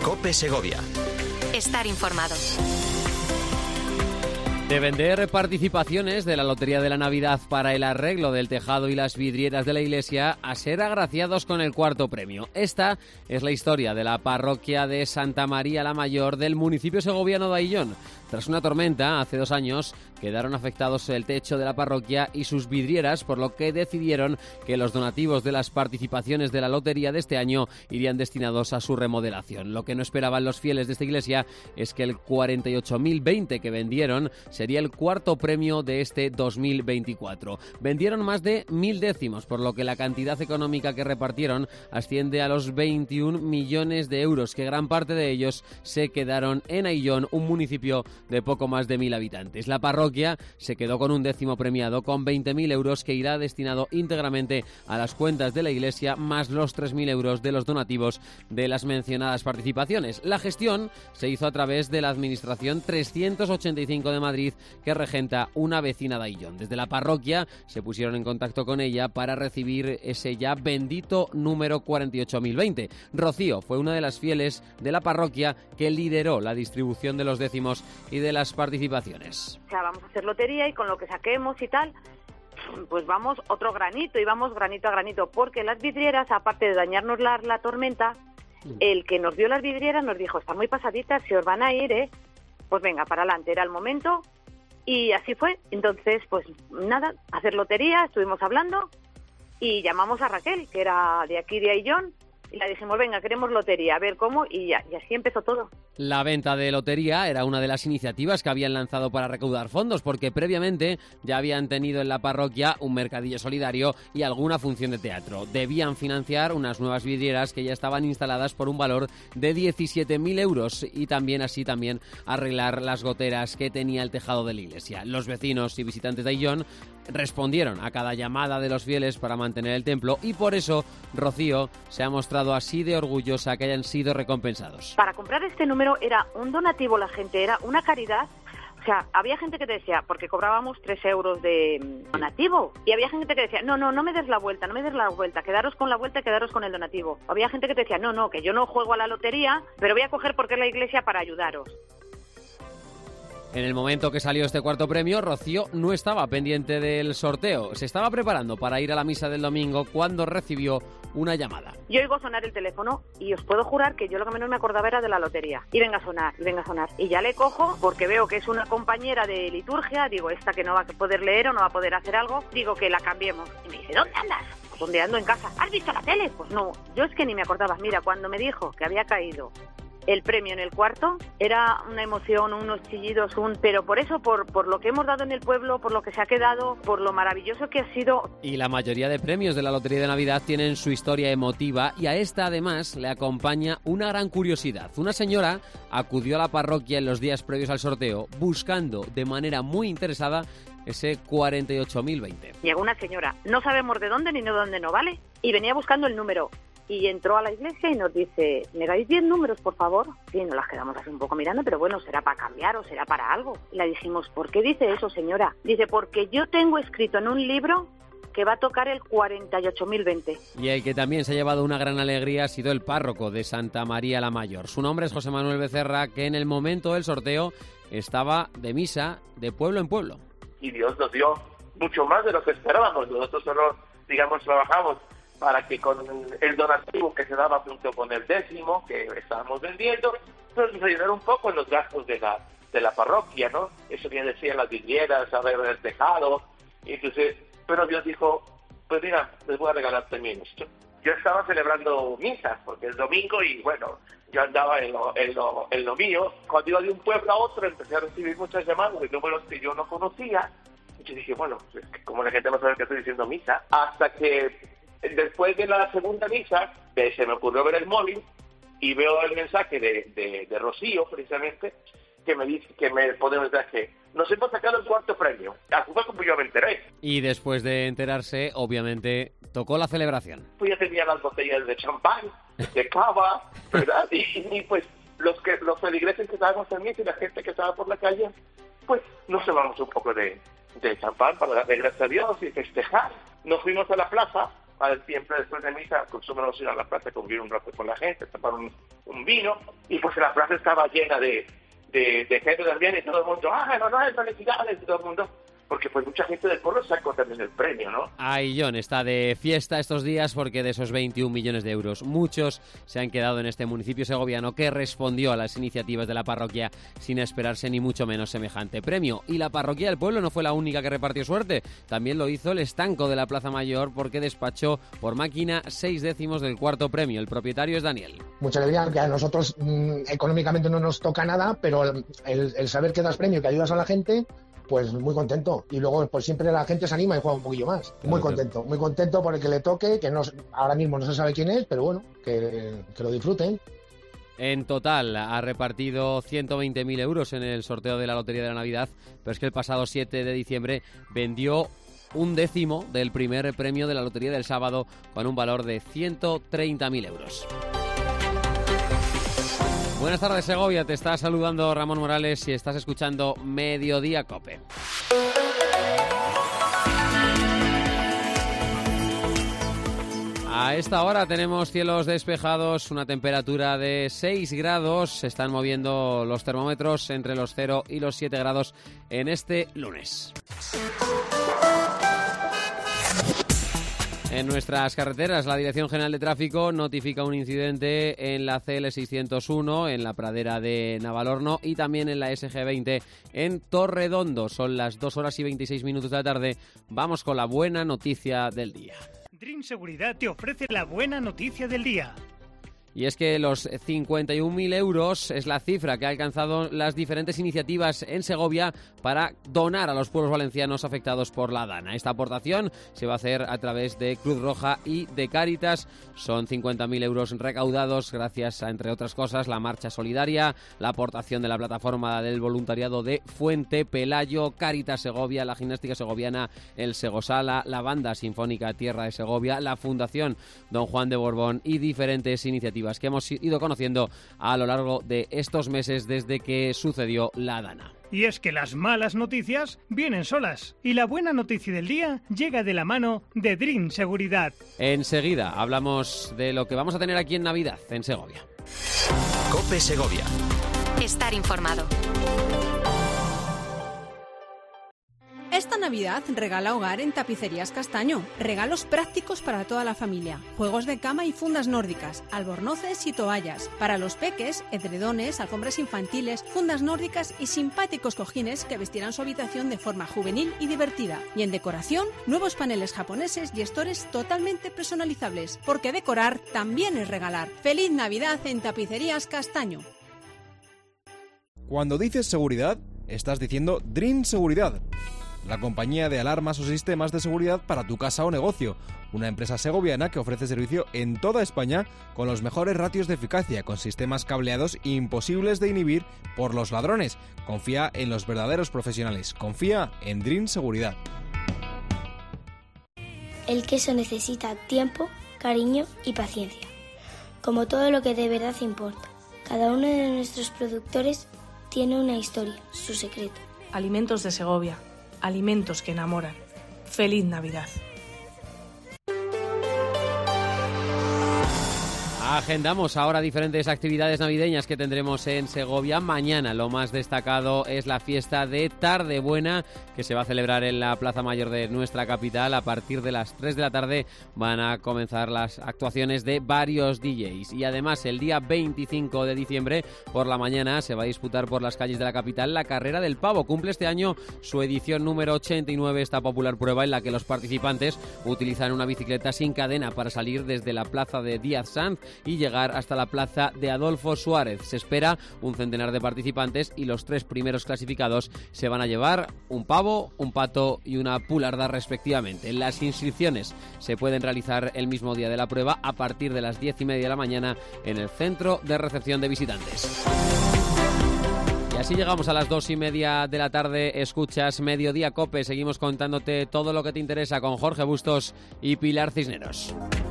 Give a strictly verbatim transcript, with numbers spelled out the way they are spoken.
COPE Segovia. Estar informado. De vender participaciones de la Lotería de la Navidad para el arreglo del tejado y las vidrieras de la iglesia a ser agraciados con el cuarto premio. Esta es la historia de la parroquia de Santa María la Mayor del municipio segoviano de Ayllón. Tras una tormenta, hace dos años, quedaron afectados el techo de la parroquia y sus vidrieras, por lo que decidieron que los donativos de las participaciones de la lotería de este año irían destinados a su remodelación. Lo que no esperaban los fieles de esta iglesia es que el cuarenta y ocho mil veinte que vendieron sería el cuarto premio de este dos mil veinticuatro. Vendieron más de mil décimos, por lo que la cantidad económica que repartieron asciende a los veintiún millones de euros, que gran parte de ellos se quedaron en Ayllón, un municipio de poco más de mil habitantes. La parroquia se quedó con un décimo premiado con veinte mil euros que irá destinado íntegramente a las cuentas de la iglesia, más los tres mil euros de los donativos de las mencionadas participaciones. La gestión se hizo a través de la Administración trescientos ochenta y cinco de Madrid, que regenta una vecina de Ayllón. Desde la parroquia se pusieron en contacto con ella para recibir ese ya bendito número cuarenta y ocho mil veinte. Rocío fue una de las fieles de la parroquia que lideró la distribución de los décimos y de las participaciones. O sea, vamos a hacer lotería y con lo que saquemos y tal, pues vamos otro granito y vamos granito a granito, porque las vidrieras, aparte de dañarnos la, la tormenta, el que nos dio las vidrieras nos dijo, están muy pasaditas, se os van a ir, ¿eh? Pues venga, para adelante, era el momento y así fue. Entonces, pues nada, hacer lotería, estuvimos hablando y llamamos a Raquel, que era de aquí de Ayllón, y le dijimos, venga, queremos lotería, a ver cómo, y, ya, y así empezó todo. La venta de lotería era una de las iniciativas que habían lanzado para recaudar fondos, porque previamente ya habían tenido en la parroquia un mercadillo solidario y alguna función de teatro. Debían financiar unas nuevas vidrieras que ya estaban instaladas por un valor de diecisiete mil euros y también así también arreglar las goteras que tenía el tejado de la iglesia. Los vecinos y visitantes de Ayllón respondieron a cada llamada de los fieles para mantener el templo y por eso Rocío se ha mostrado así de orgullosa que hayan sido recompensados. Para comprar este número era un donativo, la gente, era una caridad. O sea, había gente que te decía, porque cobrábamos tres euros de donativo, y había gente que decía, no, no, no me des la vuelta, no me des la vuelta, quedaros con la vuelta y quedaros con el donativo. Había gente que te decía, no, no, que yo no juego a la lotería, pero voy a coger porque es la iglesia para ayudaros. En el momento que salió este cuarto premio, Rocío no estaba pendiente del sorteo. Se estaba preparando para ir a la misa del domingo cuando recibió una llamada. Yo oigo sonar el teléfono y os puedo jurar que yo lo que menos me acordaba era de la lotería. Y venga a sonar, y venga a sonar. Y ya le cojo porque veo que es una compañera de liturgia. Digo, esta que no va a poder leer o no va a poder hacer algo. Digo que la cambiemos. Y me dice, ¿dónde andas? Pues donde ando en casa. ¿Has visto la tele? Pues no, yo es que ni me acordaba. Mira, cuando me dijo que había caído el premio en el cuarto, era una emoción, unos chillidos, un pero por eso, por, por lo que hemos dado en el pueblo, por lo que se ha quedado, por lo maravilloso que ha sido. Y la mayoría de premios de la Lotería de Navidad tienen su historia emotiva y a esta además le acompaña una gran curiosidad. Una señora acudió a la parroquia en los días previos al sorteo buscando de manera muy interesada ese cuarenta y ocho mil veinte. Llegó una señora, no sabemos de dónde ni de dónde no, ¿vale? Y venía buscando el número. Y entró a la iglesia y nos dice, ¿me dais diez números, por favor? Sí, nos las quedamos así un poco mirando, pero bueno, será para cambiar o será para algo. Y le dijimos, ¿por qué dice eso, señora? Dice, porque yo tengo escrito en un libro que va a tocar el cuarenta y ocho mil veinte. Y el que también se ha llevado una gran alegría ha sido el párroco de Santa María la Mayor. Su nombre es José Manuel Becerra, que en el momento del sorteo estaba de misa de pueblo en pueblo. Y Dios nos dio mucho más de lo que esperábamos. Nosotros solo, digamos, trabajamos para que con el donativo que se daba junto con el décimo que estábamos vendiendo, pues nos ayudara un poco en los gastos de la de la parroquia, ¿no? Eso que decían las vidrieras, a ver el tejado, y entonces, pero Dios dijo, pues mira, les voy a regalar también esto. Yo estaba celebrando misas, porque es domingo y bueno, yo andaba en lo, en lo, en lo mío. Cuando iba de un pueblo a otro empecé a recibir muchas llamadas de números que yo no conocía, y yo dije, bueno, pues, como la gente no sabe que estoy diciendo misa, hasta que después de la segunda misa, se me ocurrió ver el móvil y veo el mensaje de, de, de Rocío, precisamente, que me dice, que me pone un mensaje, nos hemos sacado el cuarto premio. Así fue como yo me enteré. Y después de enterarse, obviamente, tocó la celebración. Pues ya tenía las botellas de champán, de cava, ¿verdad? Y, y pues los que los feligreses que estábamos en misa y la gente que estaba por la calle, pues nos tomamos un poco de, de champán para darle gracias a Dios y festejar. Nos fuimos a la plaza siempre después de misa acostumbramos ir a la plaza a convivir un rato con la gente, tomar un, un vino, y pues la plaza estaba llena de, de, de gente también, y todo el mundo, ¡ah, no, no, felicidades! Y todo el mundo, porque pues mucha gente del pueblo sacó también el premio, ¿no? Aillón está de fiesta estos días porque de esos veintiún millones de euros, muchos se han quedado en este municipio segoviano que respondió a las iniciativas de la parroquia sin esperarse ni mucho menos semejante premio. Y la parroquia del pueblo no fue la única que repartió suerte, también lo hizo el estanco de la Plaza Mayor porque despachó por máquina seis décimos del cuarto premio. El propietario es Daniel. Mucha alegría, que a nosotros mmm, económicamente no nos toca nada, pero el, el, el saber que das premio y que ayudas a la gente, pues muy contento. Y luego pues siempre la gente se anima y juega un poquillo más. Muy contento, muy contento por el que le toque, que no, ahora mismo no se sabe quién es, pero bueno, que, que lo disfruten. En total ha repartido ciento veinte mil euros en el sorteo de la Lotería de la Navidad, pero es que el pasado siete de diciembre vendió un décimo del primer premio de la Lotería del sábado con un valor de ciento treinta mil euros. Buenas tardes, Segovia. Te está saludando Ramón Morales y estás escuchando Mediodía Cope. A esta hora tenemos cielos despejados, una temperatura de seis grados. Se están moviendo los termómetros entre los cero y los siete grados en este lunes. En nuestras carreteras, la Dirección General de Tráfico notifica un incidente en la C L seiscientos uno, en la pradera de Navalorno, y también en la S G veinte en Torredondo. Son las dos horas y veintiséis minutos de la tarde. Vamos con la buena noticia del día. Dream Seguridad te ofrece la buena noticia del día. Y es que los cincuenta y un mil euros es la cifra que ha alcanzado las diferentes iniciativas en Segovia para donar a los pueblos valencianos afectados por la Dana. Esta aportación se va a hacer a través de Cruz Roja y de Cáritas. Son cincuenta mil euros recaudados gracias a, entre otras cosas, la marcha solidaria, la aportación de la plataforma del voluntariado de Fuente Pelayo, Cáritas Segovia, la gimnástica segoviana El Segosala, la banda sinfónica Tierra de Segovia, la Fundación Don Juan de Borbón y diferentes iniciativas que hemos ido conociendo a lo largo de estos meses desde que sucedió la Dana. Y es que las malas noticias vienen solas y la buena noticia del día llega de la mano de Dream Seguridad. Enseguida hablamos de lo que vamos a tener aquí en Navidad en Segovia. Cope Segovia. Estar informado. Esta Navidad regala hogar en Tapicerías Castaño. Regalos prácticos para toda la familia. Juegos de cama y fundas nórdicas, albornoces y toallas. Para los peques, edredones, alfombras infantiles, fundas nórdicas y simpáticos cojines que vestirán su habitación de forma juvenil y divertida. Y en decoración, nuevos paneles japoneses y estores totalmente personalizables. Porque decorar también es regalar. ¡Feliz Navidad en Tapicerías Castaño! Cuando dices seguridad, estás diciendo Dream Seguridad, la compañía de alarmas o sistemas de seguridad para tu casa o negocio. Una empresa segoviana que ofrece servicio en toda España con los mejores ratios de eficacia, con sistemas cableados imposibles de inhibir por los ladrones. Confía en los verdaderos profesionales. Confía en Dream Seguridad. El queso necesita tiempo, cariño y paciencia, como todo lo que de verdad importa. Cada uno de nuestros productores tiene una historia, su secreto. Alimentos de Segovia. Alimentos que enamoran. ¡Feliz Navidad! Agendamos ahora diferentes actividades navideñas que tendremos en Segovia. Mañana lo más destacado es la fiesta de Tardebuena, que se va a celebrar en la Plaza Mayor de nuestra capital. A partir de las tres de la tarde van a comenzar las actuaciones de varios D Js. Y además el día veinticinco de diciembre por la mañana se va a disputar por las calles de la capital la Carrera del Pavo. Cumple este año su edición número ochenta y nueve, esta popular prueba en la que los participantes utilizan una bicicleta sin cadena para salir desde la plaza de Díaz Sanz y llegar hasta la plaza de Adolfo Suárez. Se espera un centenar de participantes y los tres primeros clasificados se van a llevar un pavo, un pato y una pularda respectivamente. Las inscripciones se pueden realizar el mismo día de la prueba a partir de las diez y media de la mañana en el centro de recepción de visitantes. Y así llegamos a las dos y media de la tarde. Escuchas Mediodía Cope. Seguimos contándote todo lo que te interesa con Jorge Bustos y Pilar Cisneros.